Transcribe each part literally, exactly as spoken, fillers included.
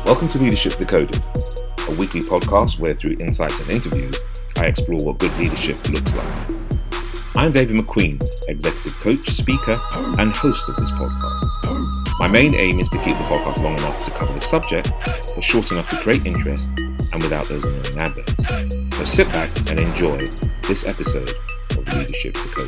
Welcome to Leadership Decoded, a weekly podcast where through insights and interviews, I explore what good leadership looks like. I'm David McQueen, executive coach, speaker, and host of this podcast. My main aim is to keep the podcast long enough to cover the subject, but short enough to create interest and without those annoying adverts. So sit back and enjoy this episode of Leadership Decoded.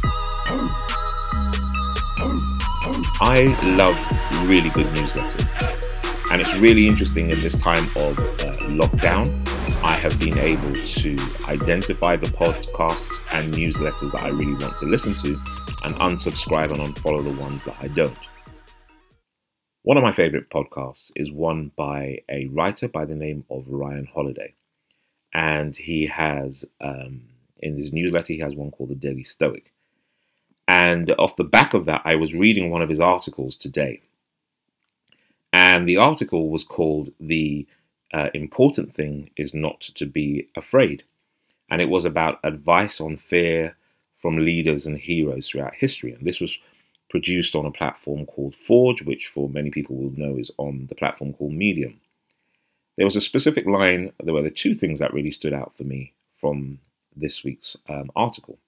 I love really good newsletters. And it's really interesting in this time of uh, lockdown, I have been able to identify the podcasts and newsletters that I really want to listen to and unsubscribe and unfollow the ones that I don't. One of my favorite podcasts is one by a writer by the name of Ryan Holiday. And he has, um, in his newsletter, he has one called The Daily Stoic. And off the back of that, I was reading one of his articles today. And the article was called The uh, Important Thing Is Not to Be Afraid. And it was about advice on fear from leaders and heroes throughout history. And this was produced on a platform called Forge, which for many people will know is on the platform called Medium. There was a specific line, there were the two things that really stood out for me from this week's um, article.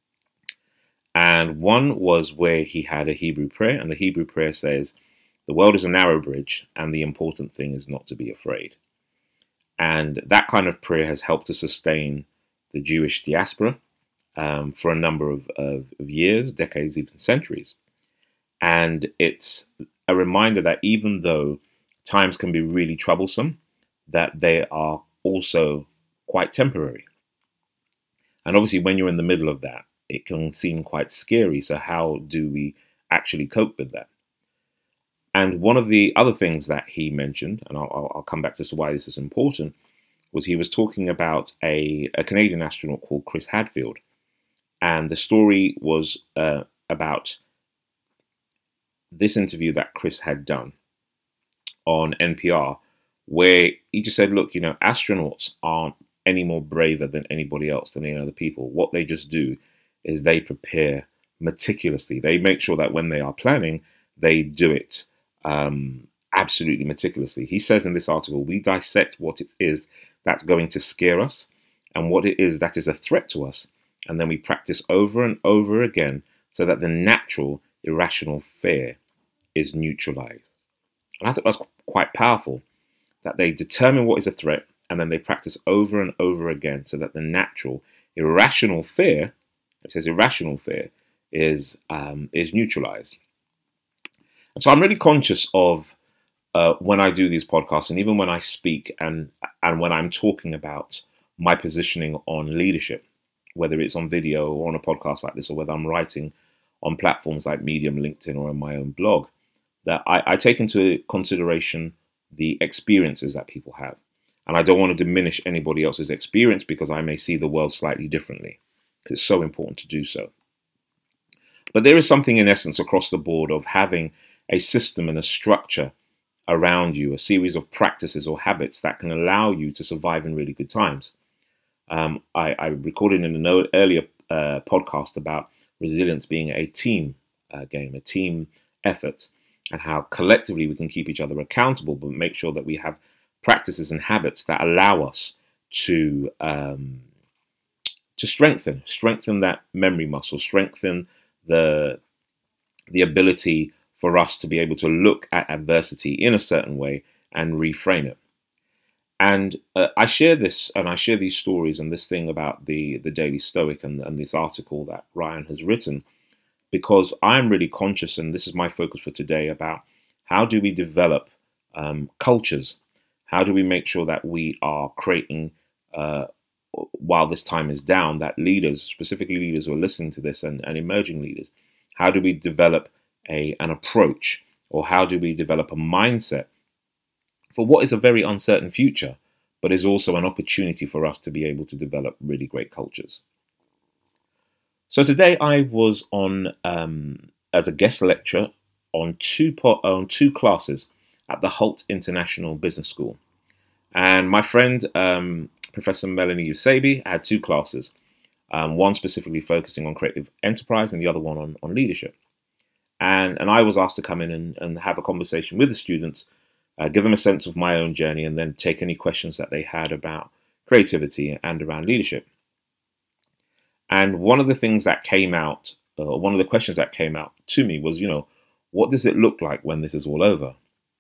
And one was where he had a Hebrew prayer, and the Hebrew prayer says, "The world is a narrow bridge, and the important thing is not to be afraid." And that kind of prayer has helped to sustain the Jewish diaspora um, for a number of, of, of years, decades, even centuries. And it's a reminder that even though times can be really troublesome, that they are also quite temporary. And obviously, when you're in the middle of that, it can seem quite scary. So how do we actually cope with that? And one of the other things that he mentioned, and I'll, I'll come back to why this is important, was he was talking about a, a Canadian astronaut called Chris Hadfield. And the story was uh, about this interview that Chris had done on N P R, where he just said, look, you know, astronauts aren't any more braver than anybody else, than any other people. What they just do is they prepare meticulously. They make sure that when they are planning, they do it Um, absolutely meticulously. He says in this article, we dissect what it is that's going to scare us and what it is that is a threat to us. And then we practice over and over again so that the natural, irrational fear is neutralized. And I thought that was quite powerful, that they determine what is a threat and then they practice over and over again so that the natural, irrational fear, it says irrational fear, is um, is neutralized. And so I'm really conscious of uh, when I do these podcasts and even when I speak and and when I'm talking about my positioning on leadership, whether it's on video or on a podcast like this, or whether I'm writing on platforms like Medium, LinkedIn, or on my own blog, that I, I take into consideration the experiences that people have. And I don't want to diminish anybody else's experience because I may see the world slightly differently, because it's so important to do so. But there is something in essence across the board of having a system and a structure around you, a series of practices or habits that can allow you to survive in really good times. Um, I, I recorded in an earlier uh, podcast about resilience being a team uh, game, a team effort, and how collectively we can keep each other accountable, but make sure that we have practices and habits that allow us to um, to strengthen, strengthen that memory muscle, strengthen the the ability for us to be able to look at adversity in a certain way and reframe it. And uh, I share this and I share these stories and this thing about the, the Daily Stoic and, and this article that Ryan has written, because I'm really conscious, and this is my focus for today, about how do we develop um, cultures? How do we make sure that we are creating, uh, while this time is down, that leaders, specifically leaders who are listening to this and, and emerging leaders, how do we develop A, an approach, or how do we develop a mindset for what is a very uncertain future, but is also an opportunity for us to be able to develop really great cultures? So today I was on um, as a guest lecturer on two po- on two classes at the Hult International Business School, and my friend um, Professor Melanie Usabi had two classes, um, one specifically focusing on creative enterprise and the other one on, on leadership. And, and I was asked to come in and, and have a conversation with the students uh, give them a sense of my own journey, and then take any questions that they had about creativity and around leadership. And one of the things that came out, uh, one of the questions that came out to me was, you know, what does it look like when this is all over?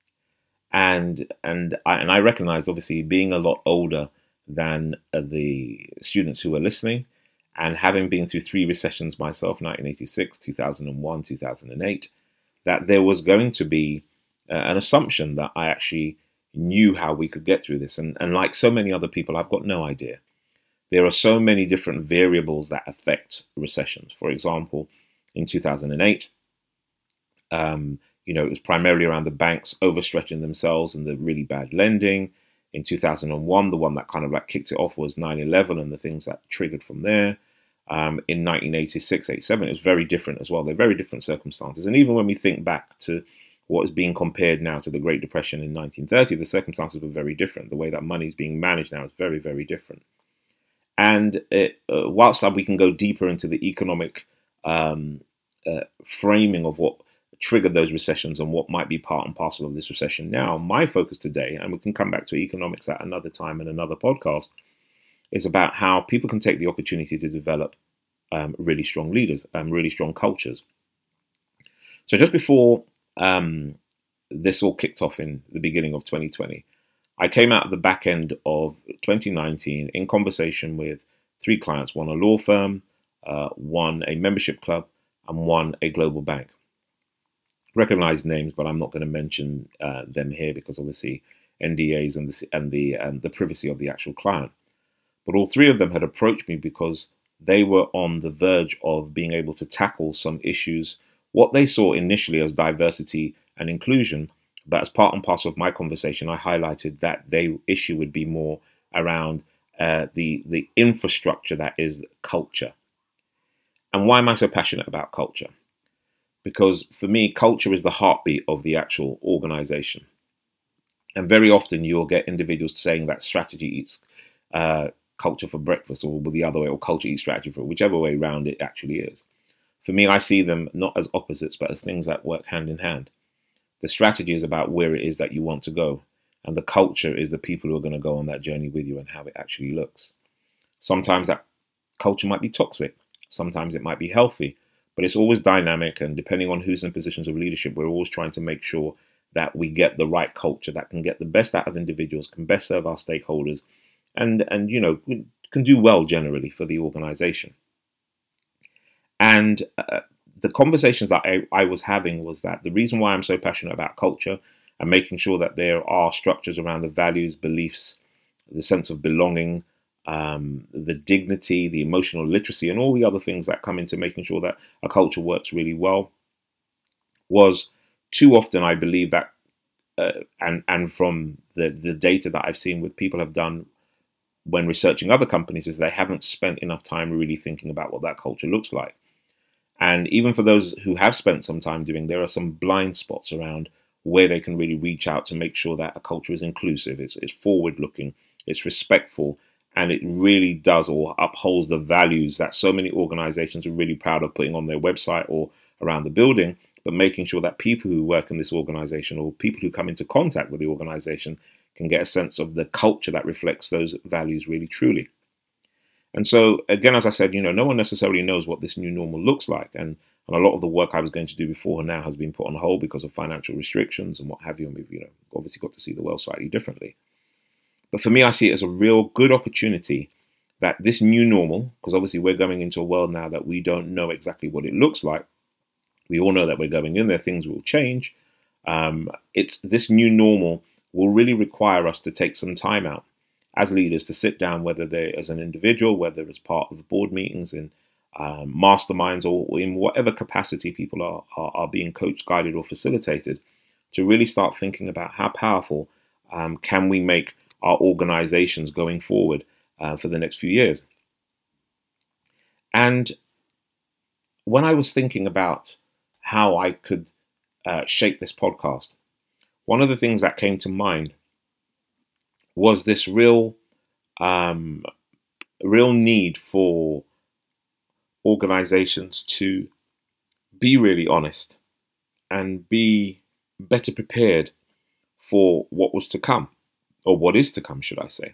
And and I, and I recognized, obviously, being a lot older than uh, the students who were listening, and having been through three recessions myself, nineteen eighty-six, two thousand one, two thousand eight, that there was going to be uh, an assumption that I actually knew how we could get through this. And, and like so many other people, I've got no idea. There are so many different variables that affect recessions. For example, in two thousand eight, um, you know, it was primarily around the banks overstretching themselves and the really bad lending. In two thousand one, the one that kind of like kicked it off was nine eleven and the things that triggered from there. Um, in nineteen eighty-six, eighty-seven, it was very different as well. They're very different circumstances. And even when we think back to what is being compared now to the Great Depression in nineteen thirty, the circumstances were very different. The way that money is being managed now is very, very different. And it, uh, whilst we can go deeper into the economic um, uh, framing of what triggered those recessions and what might be part and parcel of this recession now, my focus today, and we can come back to economics at another time in another podcast, is about how people can take the opportunity to develop um, really strong leaders and really strong cultures. So just before um, this all kicked off in the beginning of twenty twenty, I came out of the back end of twenty nineteen in conversation with three clients, one a law firm, uh, one a membership club, and one a global bank. Recognized names, but I'm not going to mention uh, them here because obviously N D As and the and the um, the privacy of the actual client. But all three of them had approached me because they were on the verge of being able to tackle some issues, what they saw initially as diversity and inclusion. But as part and parcel of my conversation, I highlighted that their issue would be more around uh, the, the infrastructure that is culture. And why am I so passionate about culture? Because for me, culture is the heartbeat of the actual organization. And very often you'll get individuals saying that strategy eats uh, culture for breakfast, or the other way, or culture eats strategy for whichever way round it actually is. For me, I see them not as opposites, but as things that work hand in hand. The strategy is about where it is that you want to go. And the culture is the people who are going to go on that journey with you and how it actually looks. Sometimes that culture might be toxic. Sometimes it might be healthy. But it's always dynamic. And depending on who's in positions of leadership, we're always trying to make sure that we get the right culture that can get the best out of individuals, can best serve our stakeholders, and, and you know, can do well generally for the organization. And uh, the conversations that I, I was having was that the reason why I'm so passionate about culture and making sure that there are structures around the values, beliefs, the sense of belonging, um, the dignity, the emotional literacy, and all the other things that come into making sure that a culture works really well, was too often I believe that, uh, and, and from the, the data that I've seen with people have done when researching other companies, is they haven't spent enough time really thinking about what that culture looks like. And even for those who have spent some time doing, there are some blind spots around where they can really reach out to make sure that a culture is inclusive, it's, it's forward-looking, it's respectful, and it really does or upholds the values that so many organizations are really proud of putting on their website or around the building, but making sure that people who work in this organization or people who come into contact with the organization can get a sense of the culture that reflects those values really truly. And so, again, as I said, you know, no one necessarily knows what this new normal looks like. And, and a lot of the work I was going to do before now has been put on hold because of financial restrictions and what have you. And we've, you know, obviously got to see the world slightly differently. But for me, I see it as a real good opportunity that this new normal, because obviously we're going into a world now that we don't know exactly what it looks like. We all know that we're going in there, things will change. Um, it's this new normal will really require us to take some time out as leaders to sit down, whether they're as an individual, whether as part of the board meetings, in um, masterminds, or in whatever capacity people are, are, are being coached, guided, or facilitated, to really start thinking about how powerful um, can we make our organizations going forward uh, for the next few years. And when I was thinking about how I could uh, shape this podcast, one of the things that came to mind was this real, um, real need for organizations to be really honest and be better prepared for what was to come, or what is to come, should I say.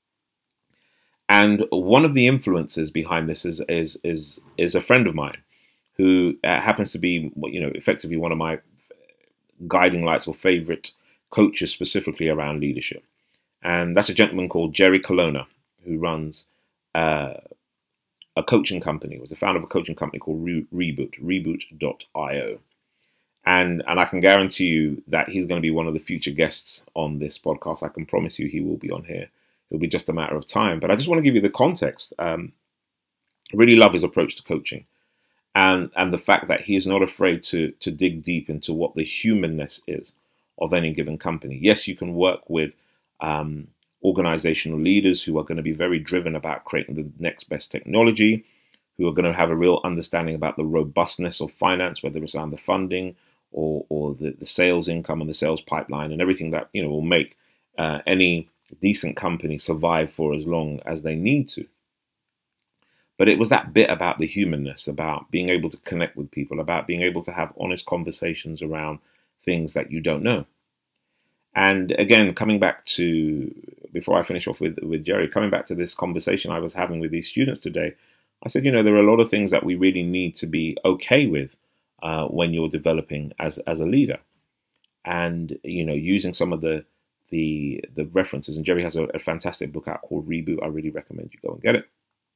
And one of the influences behind this is is is, is a friend of mine who uh, happens to be, you know, effectively one of my guiding lights or favorite coaches specifically around leadership. And that's a gentleman called Jerry Colonna, who runs uh, a coaching company. He was the founder of a coaching company called Re- Reboot, reboot dot io. And, and I can guarantee you that he's going to be one of the future guests on this podcast. I can promise you he will be on here. It'll be just a matter of time. But I just want to give you the context. Um, I really love his approach to coaching. And, and the fact that he is not afraid to, to dig deep into what the humanness is of any given company. Yes, you can work with um, organizational leaders who are going to be very driven about creating the next best technology, who are going to have a real understanding about the robustness of finance, whether it's around the funding or, or the, the sales income and the sales pipeline and everything that, you know, will make uh, any decent company survive for as long as they need to. But it was that bit about the humanness, about being able to connect with people, about being able to have honest conversations around things that you don't know. And again, coming back to, before I finish off with, with Jerry, coming back to this conversation I was having with these students today, I said, you know, there are a lot of things that we really need to be okay with uh, when you're developing as, as a leader. And, you know, using some of the the the references, and Jerry has a, a fantastic book out called Reboot. I really recommend you go and get it.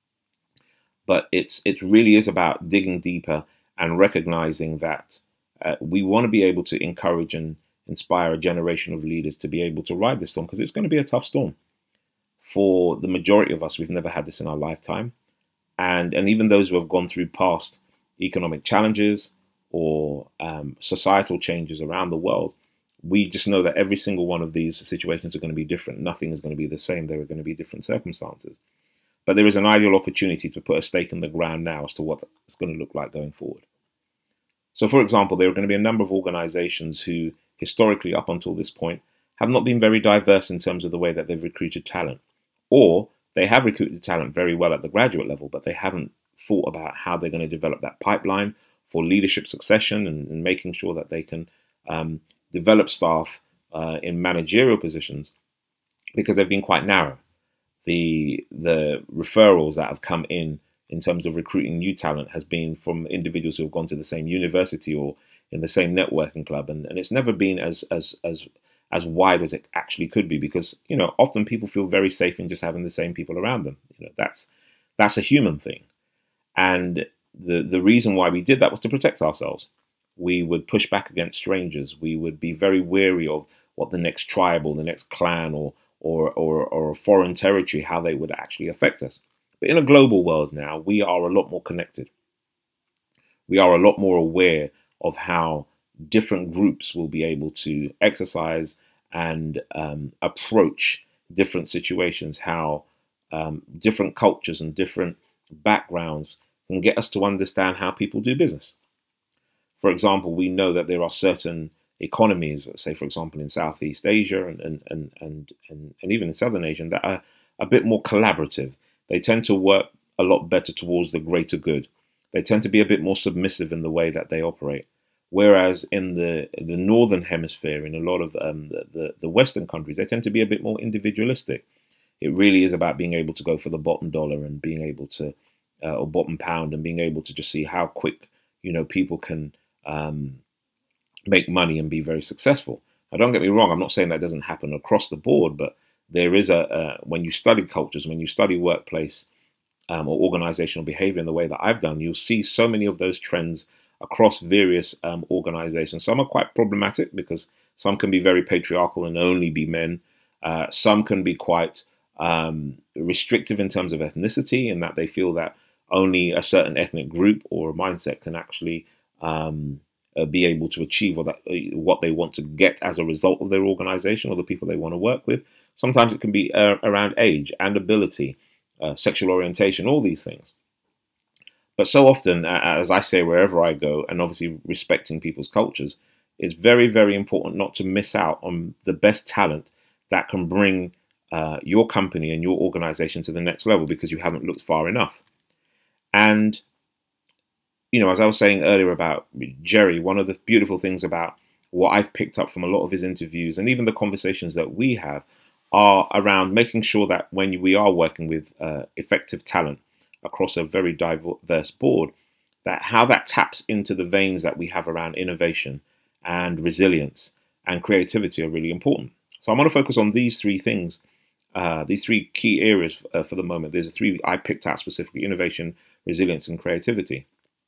But it's it really is about digging deeper and recognizing that uh, we want to be able to encourage and inspire a generation of leaders to be able to ride this storm, because it's going to be a tough storm. For the majority of us, we've never had this in our lifetime. And, and even those who have gone through past economic challenges or um, societal changes around the world, we just know that every single one of these situations are going to be different. Nothing is going to be the same. There are going to be different circumstances. But there is an ideal opportunity to put a stake in the ground now as to what it's going to look like going forward. So, for example, there are going to be a number of organizations who historically, up until this point, have not been very diverse in terms of the way that they've recruited talent. Or they have recruited talent very well at the graduate level, but they haven't thought about how they're going to develop that pipeline for leadership succession and, and making sure that they can um, develop staff uh, in managerial positions, because they've been quite narrow. The the referrals that have come in in terms of recruiting new talent has been from individuals who have gone to the same university or in the same networking club, and, and it's never been as as as as wide as it actually could be, because, you know, often people feel very safe in just having the same people around them. You know, that's that's a human thing, and the the reason why we did that was to protect ourselves. We would push back against strangers. We would be very wary of what the next tribe or the next clan or or or, or a foreign territory, how they would actually affect us. But in a global world now, we are a lot more connected. We are a lot more aware of how different groups will be able to exercise and um, approach different situations, how um, different cultures and different backgrounds can get us to understand how people do business. For example, we know that there are certain economies, say, for example, in Southeast Asia and and and and, and, and even in Southern Asia, that are a bit more collaborative. They tend to work a lot better towards the greater good. They tend to be a bit more submissive in the way that they operate. Whereas in the the northern hemisphere, in a lot of um, the, the, the Western countries, they tend to be a bit more individualistic. It really is about being able to go for the bottom dollar and being able to, uh, or bottom pound, and being able to just see how quick, you know, people can um, make money and be very successful. Now, don't get me wrong, I'm not saying that doesn't happen across the board, but there is a, a when you study cultures, when you study workplace um, or organizational behavior in the way that I've done, you'll see so many of those trends across various um, organizations. Some are quite problematic because some can be very patriarchal and only be men. Uh, some can be quite um, restrictive in terms of ethnicity, in that they feel that only a certain ethnic group or a mindset can actually um, uh, be able to achieve or that, uh, what they want to get as a result of their organization or the people they want to work with. Sometimes it can be uh, around age and ability, uh, sexual orientation, all these things. But so often, as I say, wherever I go, and obviously respecting people's cultures, it's very, very important not to miss out on the best talent that can bring uh, your company and your organization to the next level, because you haven't looked far enough. And, you know, as I was saying earlier about Jerry, one of the beautiful things about what I've picked up from a lot of his interviews and even the conversations that we have are around making sure that when we are working with uh, effective talent across a very diverse board, that how that taps into the veins that we have around innovation and resilience and creativity are really important. So I want to focus on these three things, uh, these three key areas uh, for the moment. There's three I picked out specifically: innovation, resilience, and creativity.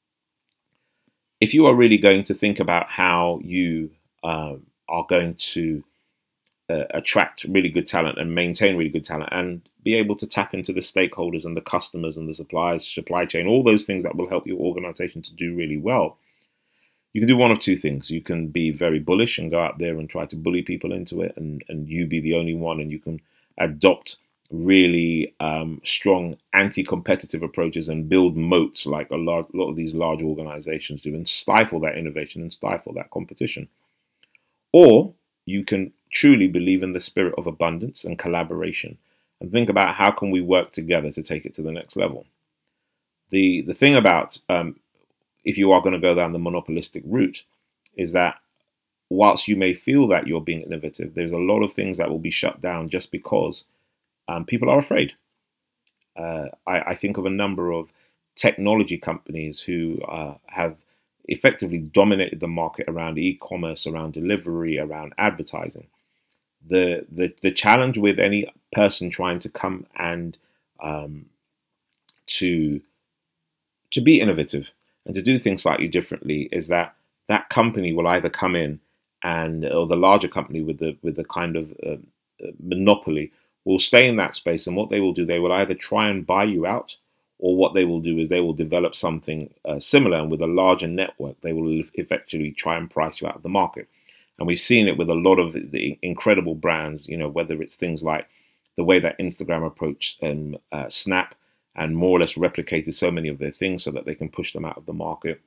If you are really going to think about how you um, are going to uh, attract really good talent and maintain really good talent and be able to tap into the stakeholders and the customers and the suppliers, supply chain, all those things that will help your organization to do really well, you can do one of two things. You can be very bullish and go out there and try to bully people into it, and, and you be the only one, and you can adopt really um, strong anti-competitive approaches and build moats like a large, lot of these large organizations do, and stifle that innovation and stifle that competition. Or you can truly believe in the spirit of abundance and collaboration and think about how can we work together to take it to the next level. The, the thing about um, if you are going to go down the monopolistic route is that whilst you may feel that you're being innovative, there's a lot of things that will be shut down just because um, people are afraid. Uh, I, I think of a number of technology companies who uh, have effectively dominated the market around e-commerce, around delivery, around advertising. The, the, the challenge with any person trying to come and um, to, to be innovative and to do things slightly differently is that that company will either come in and, or the larger company with the with the kind of uh, monopoly will stay in that space, and what they will do, they will either try and buy you out, or what they will do is they will develop something uh, similar, and with a larger network, they will effectively try and price you out of the market. And we've seen it with a lot of the incredible brands, you know, whether it's things like the way that Instagram approached um, uh, Snap, and more or less replicated so many of their things so that they can push them out of the market.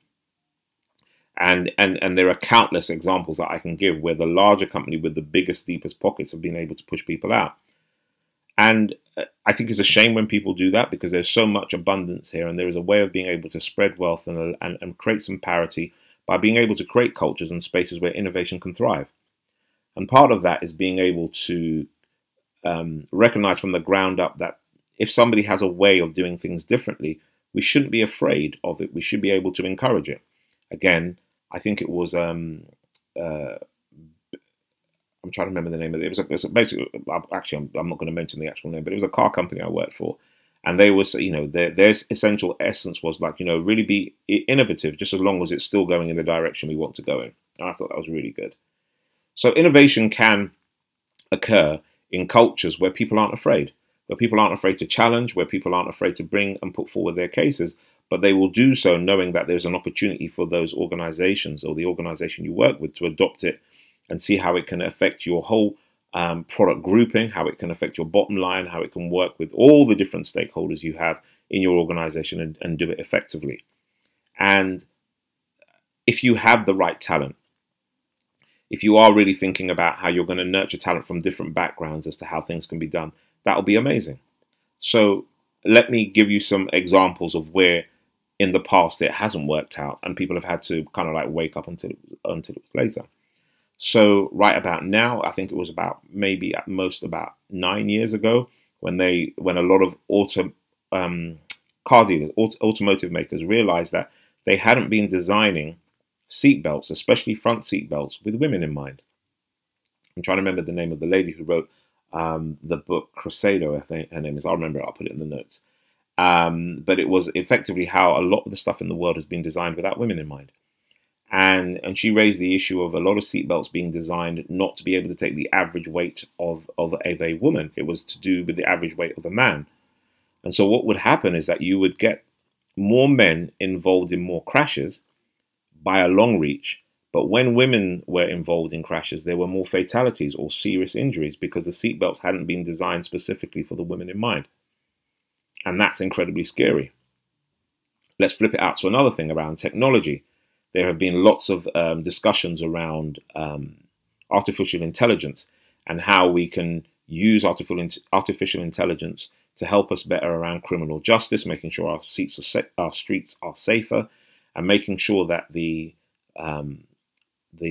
And, and and there are countless examples that I can give where the larger company with the biggest, deepest pockets have been able to push people out. And I think it's a shame when people do that, because there's so much abundance here, and there is a way of being able to spread wealth and, and, and create some parity by being able to create cultures and spaces where innovation can thrive. And part of that is being able to um, recognize from the ground up that if somebody has a way of doing things differently, we shouldn't be afraid of it. We should be able to encourage it. Again, I think it was, um, uh, I'm trying to remember the name of it. It was, a, it was a basically, actually, I'm, I'm not going to mention the actual name, but it was a car company I worked for. And they was, you know, their, their essential essence was like, you know, really be innovative, just as long as it's still going in the direction we want to go in. And I thought that was really good. So innovation can occur in cultures where people aren't afraid. Where people aren't afraid to challenge, where people aren't afraid to bring and put forward their cases, but they will do so knowing that there's an opportunity for those organizations or the organization you work with to adopt it and see how it can affect your whole um, product grouping, how it can affect your bottom line, how it can work with all the different stakeholders you have in your organization, and, and do it effectively. And if you have the right talent, if you are really thinking about how you're going to nurture talent from different backgrounds as to how things can be done, that'll be amazing. So let me give you some examples of where in the past it hasn't worked out and people have had to kind of like wake up until, until it was later. So right about now, I think it was about maybe at most about nine years ago when they when a lot of auto um, car dealers, auto, automotive makers realized that they hadn't been designing seat belts, especially front seat belts, with women in mind. I'm trying to remember the name of the lady who wrote um, the book Crusader, I think her name is. I'll remember it, I'll put it in the notes. Um, but it was effectively how a lot of the stuff in the world has been designed without women in mind. And and she raised the issue of a lot of seatbelts being designed not to be able to take the average weight of, of, of a woman. It was to do with the average weight of a man. And so what would happen is that you would get more men involved in more crashes by a long reach. But when women were involved in crashes, there were more fatalities or serious injuries because the seatbelts hadn't been designed specifically for the women in mind. And that's incredibly scary. Let's flip it out to another thing around technology. There have been lots of um, discussions around um, artificial intelligence and how we can use artificial in- artificial intelligence to help us better around criminal justice, making sure our seats are sa- our streets are safer, and making sure that the um, the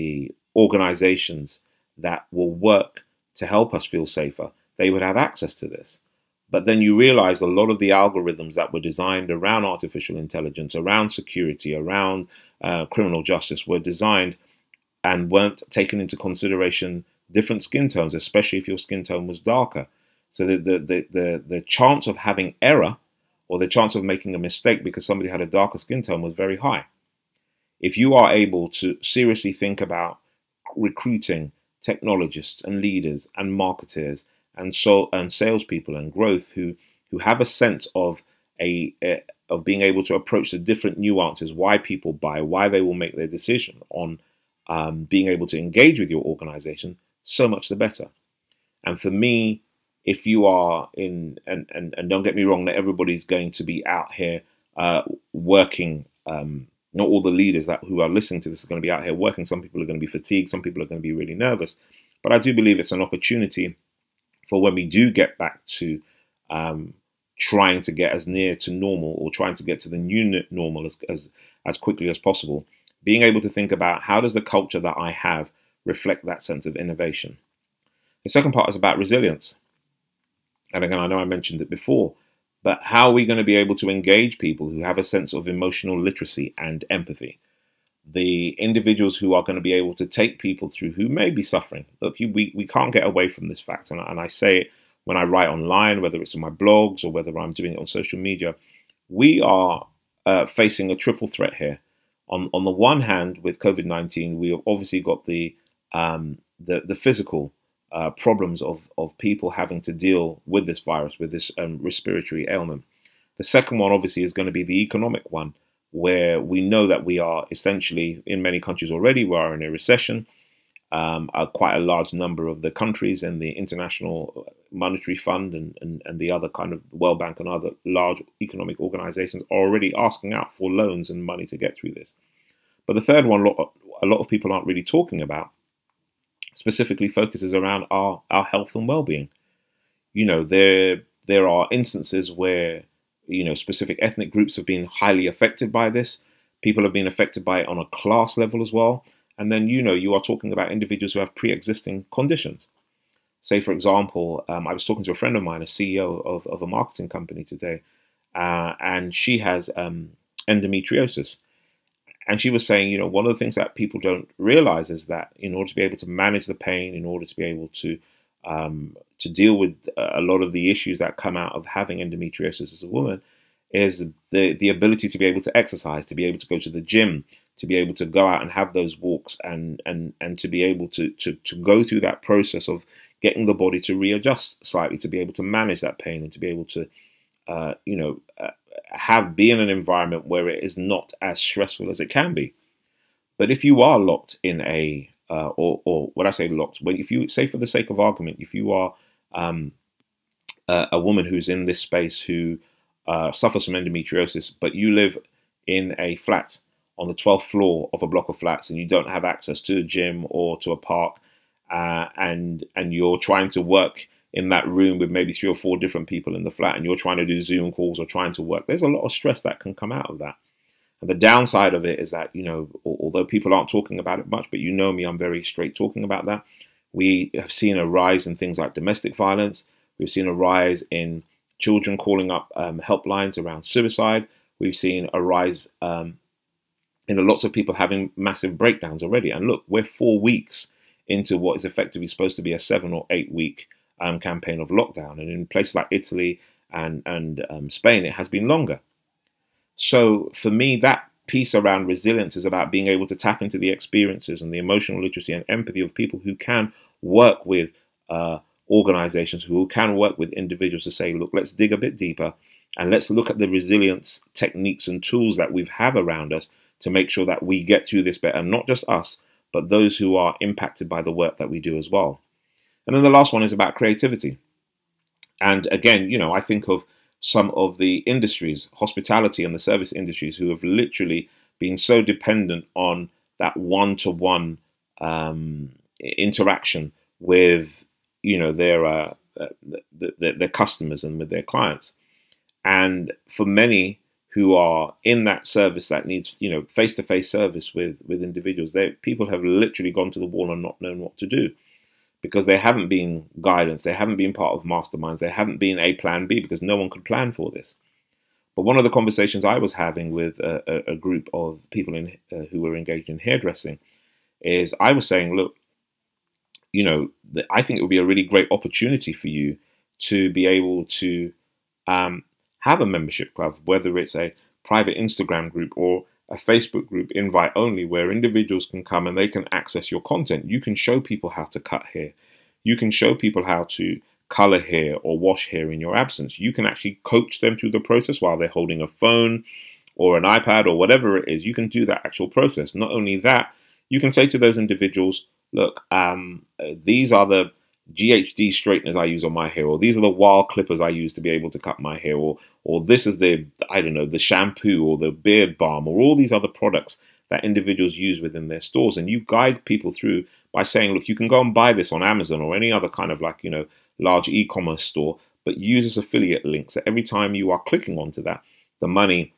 organizations that will work to help us feel safer, they would have access to this. But then you realize a lot of the algorithms that were designed around artificial intelligence, around security, around uh, criminal justice were designed and weren't taken into consideration different skin tones, especially if your skin tone was darker. So the, the, the, the, the chance of having error or the chance of making a mistake because somebody had a darker skin tone was very high. If you are able to seriously think about recruiting technologists and leaders and marketers and so and salespeople and growth who who have a sense of a, a of being able to approach the different nuances, why people buy, why they will make their decision on um, being able to engage with your organization, so much the better. And for me, if you are in, and, and, and don't get me wrong, that everybody's going to be out here uh, working. Um, not all the leaders that who are listening to this are going to be out here working. Some people are going to be fatigued. Some people are going to be really nervous. But I do believe it's an opportunity for when we do get back to um, trying to get as near to normal or trying to get to the new normal as, as, as quickly as possible, being able to think about how does the culture that I have reflect that sense of innovation. The second part is about resilience. And again, I know I mentioned it before, but how are we going to be able to engage people who have a sense of emotional literacy and empathy? The individuals who are going to be able to take people through who may be suffering. Look, you, we, we can't get away from this fact. And, and I say it when I write online, whether it's in my blogs or whether I'm doing it on social media. We are uh, facing a triple threat here. On, on the one hand, with COVID nineteen, we have obviously got the um, the, the physical uh, problems of, of people having to deal with this virus, with this um, respiratory ailment. The second one, obviously, is going to be the economic one, where we know that we are essentially, in many countries already, we are in a recession. Um, uh, quite a large number of the countries and the International Monetary Fund and, and, and the other kind of World Bank and other large economic organizations are already asking out for loans and money to get through this. But the third one, a lot of people aren't really talking about, specifically focuses around our, our health and well-being. You know, there there are instances where, you know, specific ethnic groups have been highly affected by this. People have been affected by it on a class level as well. And then, you know, you are talking about individuals who have pre-existing conditions. Say, for example, um, I was talking to a friend of mine, a C E O of, of a marketing company today, uh, and she has um, endometriosis. And she was saying, you know, one of the things that people don't realize is that in order to be able to manage the pain, in order to be able to um, to deal with a lot of the issues that come out of having endometriosis as a woman, is the the ability to be able to exercise, to be able to go to the gym, to be able to go out and have those walks, and and and to be able to to to go through that process of getting the body to readjust slightly, to be able to manage that pain, and to be able to uh, you know uh, have be in an environment where it is not as stressful as it can be. But if you are locked in a uh, or or when I say locked, when if you say, for the sake of argument, if you are um, a, a woman who's in this space who uh, suffers from endometriosis, but you live in a flat on the twelfth floor of a block of flats and you don't have access to a gym or to a park, uh, and and you're trying to work in that room with maybe three or four different people in the flat, and you're trying to do Zoom calls or trying to work, there's a lot of stress that can come out of that. And the downside of it is that, you know, although people aren't talking about it much, but you know me, I'm very straight talking about that. We have seen a rise in things like domestic violence. We've seen a rise in children calling up um, helplines around suicide. We've seen a rise um, in lots of people having massive breakdowns already. And look, we're four weeks into what is effectively supposed to be a seven or eight week um, campaign of lockdown. And in places like Italy and, and um, Spain, it has been longer. So for me, that piece around resilience is about being able to tap into the experiences and the emotional literacy and empathy of people who can work with uh, organizations, who can work with individuals to say, look, let's dig a bit deeper and let's look at the resilience techniques and tools that we have around us to make sure that we get through this better, not just us, but those who are impacted by the work that we do as well. And then the last one is about creativity. And again, you know, I think of some of the industries, hospitality and the service industries, who have literally been so dependent on that one-to-one um, interaction with, you know, their, uh, their their customers and with their clients. And for many, who are in that service that needs, you know, face-to-face service with with individuals. They people have literally gone to the wall and not known what to do because there haven't been guidance, they haven't been part of masterminds, there haven't been a plan B because no one could plan for this. But one of the conversations I was having with a, a, a group of people in uh, who were engaged in hairdressing is I was saying, look, you know, I think it would be a really great opportunity for you to be able to um, have a membership club, whether it's a private Instagram group or a Facebook group, invite only, where individuals can come and they can access your content. You can show people how to cut hair. You can show people how to color hair or wash hair in your absence. You can actually coach them through the process while they're holding a phone or an iPad or whatever it is. You can do that actual process. Not only that, you can say to those individuals, look, um, uh, these are the G H D straighteners I use on my hair, or these are the wild clippers I use to be able to cut my hair, or or this is the, I don't know, the shampoo or the beard balm, or all these other products that individuals use within their stores. And you guide people through by saying, look, you can go and buy this on Amazon or any other kind of like, you know, large e-commerce store, but use this affiliate link. So every time you are clicking onto that, the money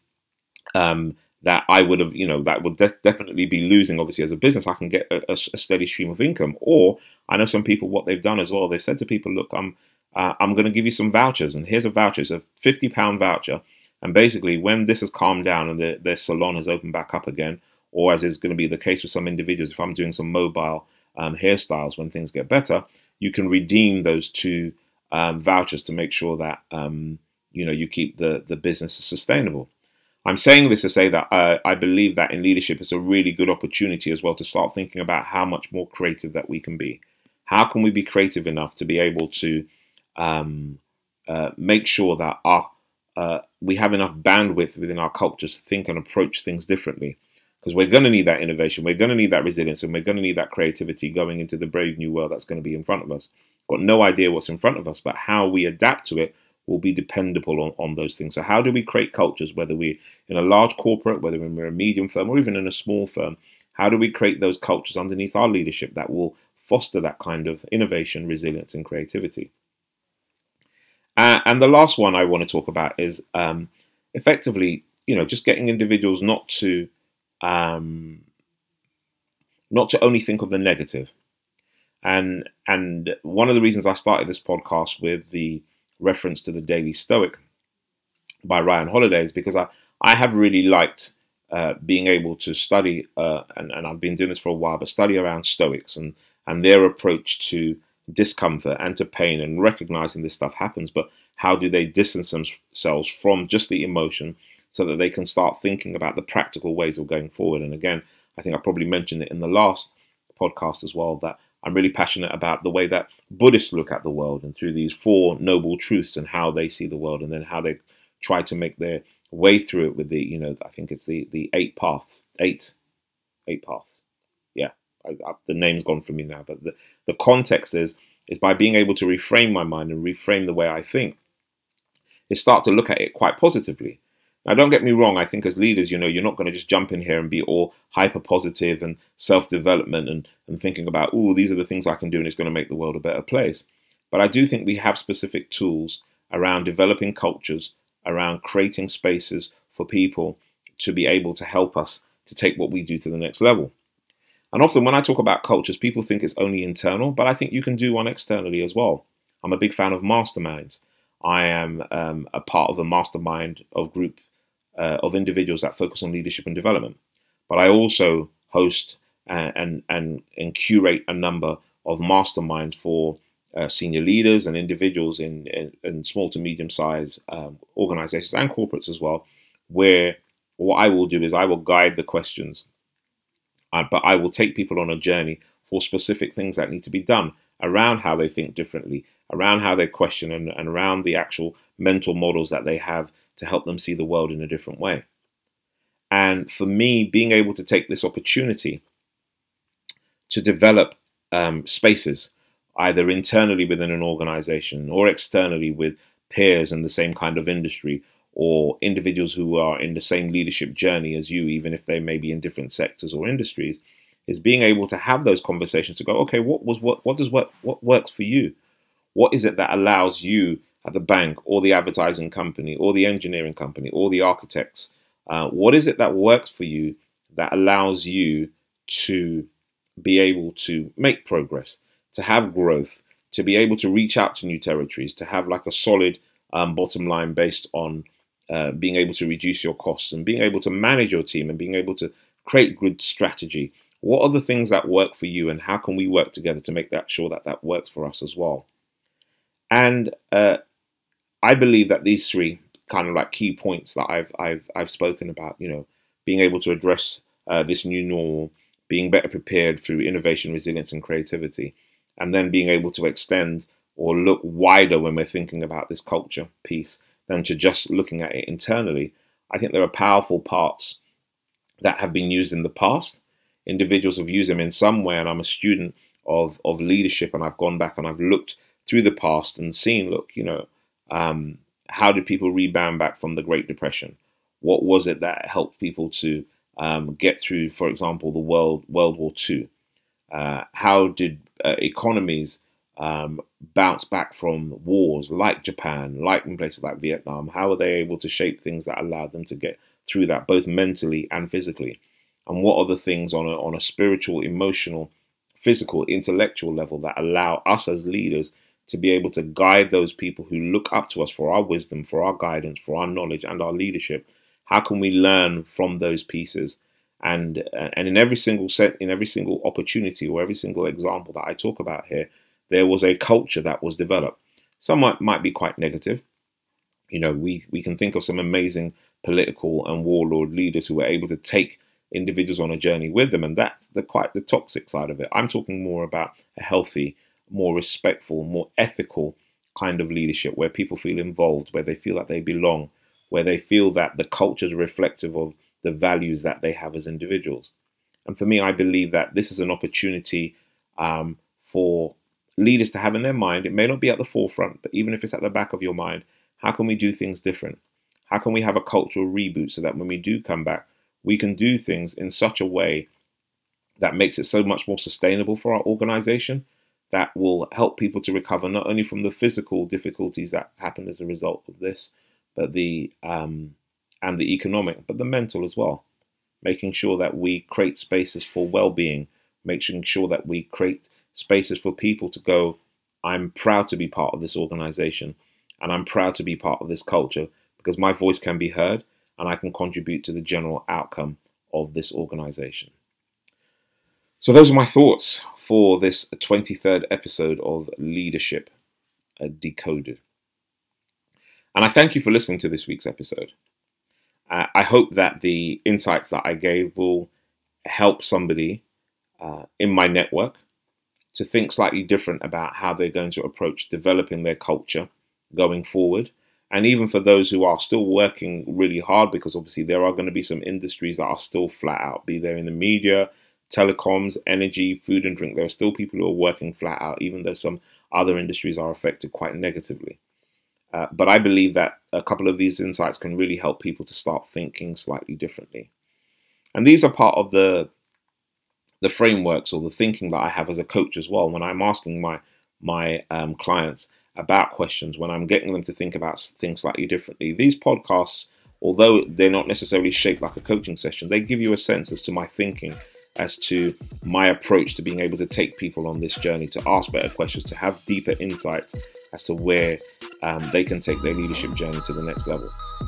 um, that I would have, you know, that would de- definitely be losing, obviously, as a business, I can get a, a, a steady stream of income. Or I know some people, what they've done as well, they've said to people, look, I'm uh, I'm going to give you some vouchers, and here's a voucher. It's a fifty pound voucher. And basically, when this has calmed down and their, their salon has opened back up again, or as is going to be the case with some individuals, if I'm doing some mobile um, hairstyles when things get better, you can redeem those two um, vouchers to make sure that, um, you know, you keep the, the business sustainable. I'm saying this to say that uh, I believe that in leadership, it's a really good opportunity as well to start thinking about how much more creative that we can be. How can we be creative enough to be able to um, uh, make sure that our uh, we have enough bandwidth within our cultures to think and approach things differently? Because we're going to need that innovation, we're going to need that resilience, and we're going to need that creativity going into the brave new world that's going to be in front of us. Got no idea what's in front of us, but how we adapt to it will be dependable on, on those things. So how do we create cultures, whether we're in a large corporate, whether we're a medium firm, or even in a small firm? How do we create those cultures underneath our leadership that will foster that kind of innovation, resilience, and creativity? Uh, and the last one I want to talk about is um, effectively, you know, just getting individuals not to um, not to only think of the negative. And and one of the reasons I started this podcast with the reference to the Daily Stoic by Ryan Holiday is because I, I have really liked uh, being able to study, uh, and, and I've been doing this for a while, but study around Stoics and, and their approach to discomfort and to pain and recognizing this stuff happens, but how do they distance themselves from just the emotion so that they can start thinking about the practical ways of going forward. And again, I think I probably mentioned it in the last podcast as well, that I'm really passionate about the way that Buddhists look at the world and through these four noble truths and how they see the world, and then how they try to make their way through it with the, you know, I think it's the, the eight paths, eight, eight paths. Yeah, I, I, the name's gone from me now, but the, the context is, is by being able to reframe my mind and reframe the way I think, is start to look at it quite positively. Now, don't get me wrong. I think as leaders, you know, you're not going to just jump in here and be all hyper positive and self-development and, and thinking about, oh, these are the things I can do and it's going to make the world a better place. But I do think we have specific tools around developing cultures, around creating spaces for people to be able to help us to take what we do to the next level. And often when I talk about cultures, people think it's only internal, but I think you can do one externally as well. I'm a big fan of masterminds. I am um, a part of a mastermind of group uh, of individuals that focus on leadership and development. But I also host and and and, and curate a number of masterminds for uh, senior leaders and individuals in, in, in small to medium sized um, organizations and corporates as well, where what I will do is I will guide the questions, uh, but I will take people on a journey for specific things that need to be done around how they think differently, around how they question, and, and around the actual mental models that they have to help them see the world in a different way. And for me, being able to take this opportunity to develop um, spaces, either internally within an organization or externally with peers in the same kind of industry, or individuals who are in the same leadership journey as you, even if they may be in different sectors or industries, is being able to have those conversations to go, okay, what was what what does what what works for you? What is it that allows you at the bank, or the advertising company, or the engineering company, or the architects? Uh, what is it that works for you that allows you to be able to make progress, to have growth, to be able to reach out to new territories, to have like a solid um, bottom line based on uh, being able to reduce your costs and being able to manage your team and being able to create good strategy? What are the things that work for you, and how can we work together to make that sure that that works for us as well? And uh, I believe that these three kind of like key points that I've I've I've spoken about, you know, being able to address uh, this new normal, being better prepared through innovation, resilience, and creativity, and then being able to extend or look wider when we're thinking about this culture piece than to just looking at it internally. I think there are powerful parts that have been used in the past. Individuals have used them in some way, and I'm a student of of leadership, and I've gone back and I've looked through the past and seen, look, you know, um, how did people rebound back from the Great Depression? What was it that helped people to um, get through, for example, the World World War Two? Uh, how did uh, economies um, bounce back from wars like Japan, like in places like Vietnam? How were they able to shape things that allowed them to get through that, both mentally and physically? And what are the things on a, on a spiritual, emotional, physical, intellectual level that allow us as leaders to be able to guide those people who look up to us for our wisdom, for our guidance, for our knowledge and our leadership? How can we learn from those pieces? And uh, and in every single set, in every single opportunity or every single example that I talk about here, there was a culture that was developed. Some might, might be quite negative. You know, we, we can think of some amazing political and warlord leaders who were able to take individuals on a journey with them, and that's the quite the toxic side of it. I'm talking more about a healthy, more respectful, more ethical kind of leadership where people feel involved, where they feel that they belong, where they feel that the culture is reflective of the values that they have as individuals. And for me, I believe that this is an opportunity um, for leaders to have in their mind. It may not be at the forefront, but even if it's at the back of your mind, how can we do things different? How can we have a cultural reboot so that when we do come back, we can do things in such a way that makes it so much more sustainable for our organization, that will help people to recover not only from the physical difficulties that happen as a result of this, but the um, and the economic, but the mental as well. Making sure that we create spaces for well-being, making sure that we create spaces for people to go, I'm proud to be part of this organization, and I'm proud to be part of this culture because my voice can be heard and I can contribute to the general outcome of this organization. So those are my thoughts for this twenty-third episode of Leadership Decoded. And I thank you for listening to this week's episode. Uh, I hope that the insights that I gave will help somebody uh, in my network to think slightly different about how they're going to approach developing their culture going forward. And even for those who are still working really hard, because obviously there are going to be some industries that are still flat out, be there in the media, telecoms, energy, food and drink. There are still people who are working flat out, even though some other industries are affected quite negatively. Uh, but I believe that a couple of these insights can really help people to start thinking slightly differently. And these are part of the the frameworks or the thinking that I have as a coach as well. When I'm asking my my um, clients about questions, when I'm getting them to think about things slightly differently, these podcasts, although they're not necessarily shaped like a coaching session, they give you a sense as to my thinking, as to my approach to being able to take people on this journey, to ask better questions, to have deeper insights as to where um, they can take their leadership journey to the next level.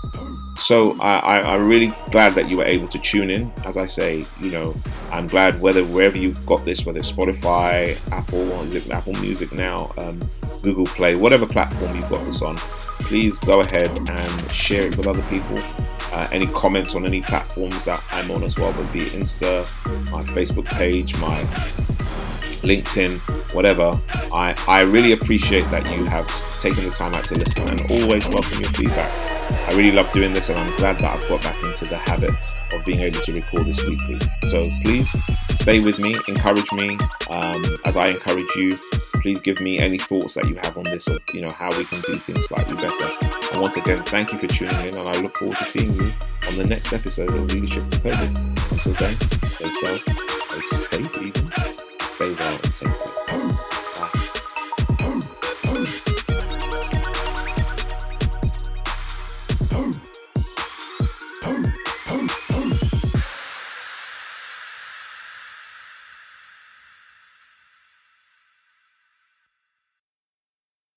So I, I, I'm really glad that you were able to tune in. As I say, you know, I'm glad whether wherever you got this, whether it's Spotify, Apple, or is it Apple Music now, um, Google Play, whatever platform you've got this on, please go ahead and share it with other people. Uh, any comments on any platforms that I'm on as well, would be Insta, my Facebook page, my LinkedIn, whatever. I, I really appreciate that you have taken the time out to listen, and always welcome your feedback. I really love doing this, and I'm glad that I've got back into the habit of being able to record this weekly. So please stay with me, encourage me um, as I encourage you. Please give me any thoughts that you have on this, or you know, how we can do things slightly better. And once again, thank you for tuning in, and I look forward to seeing you on the next episode of Leadership Decoded. Until then, stay safe, stay safe even, stay well and take care.